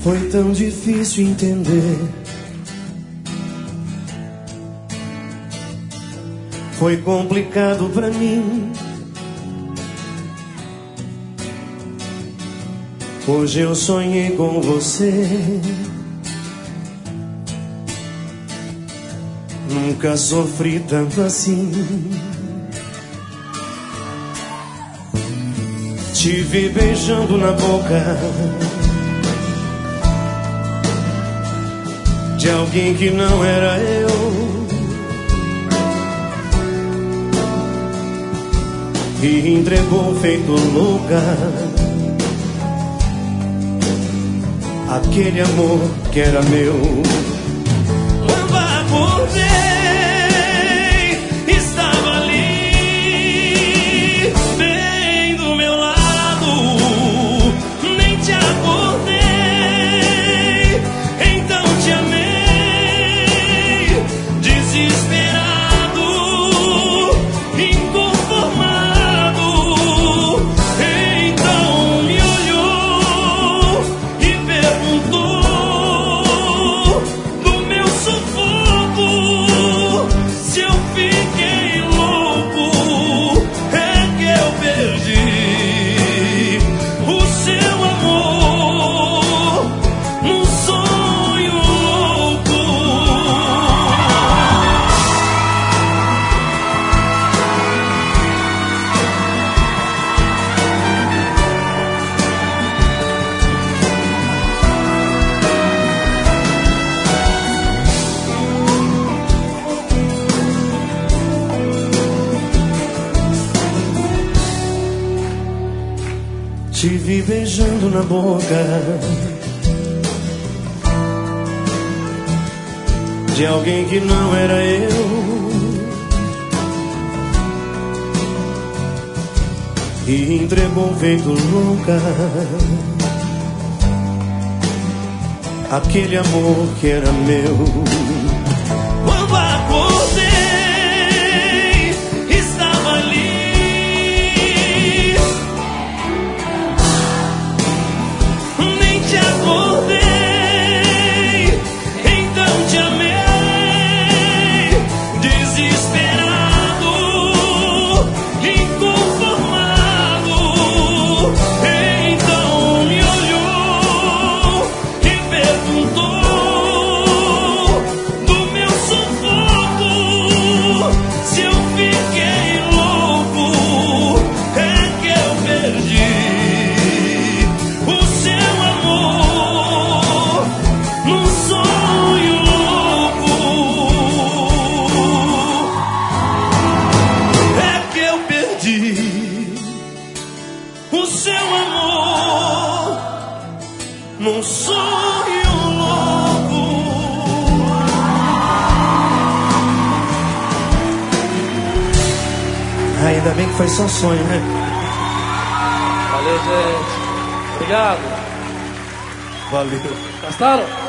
Foi tão difícil entender. Foi complicado pra mim. Hoje eu sonhei com você. Nunca sofri tanto assim. Te vi beijando na boca de alguém que não era eu. E entregou feito louca aquele amor que era meu. Quando acordei, estava ali, bem do meu lado. Nem te acordei, então te amei, desesperado, inconformado. Então me olhou e perguntou do meu sufoco, se eu fiquei louco. É que eu perdi o seu amor num sonho louco. Te vi beijando na boca de alguém que não era eu. E entregou feito louca aquele amor que era meu. Quando acordei, estava ali, nem te acordei, então te amei, desesperado, inconformado. Então me olhou e perguntou do meu sufoco, se eu fiquei louco. É que eu perdi o seu amor num sonho louco. É que eu perdi o seu amor num sonho louco. Ainda bem que foi só sonho, né? Valeu, gente. Obrigado. Valeu. Gostaram?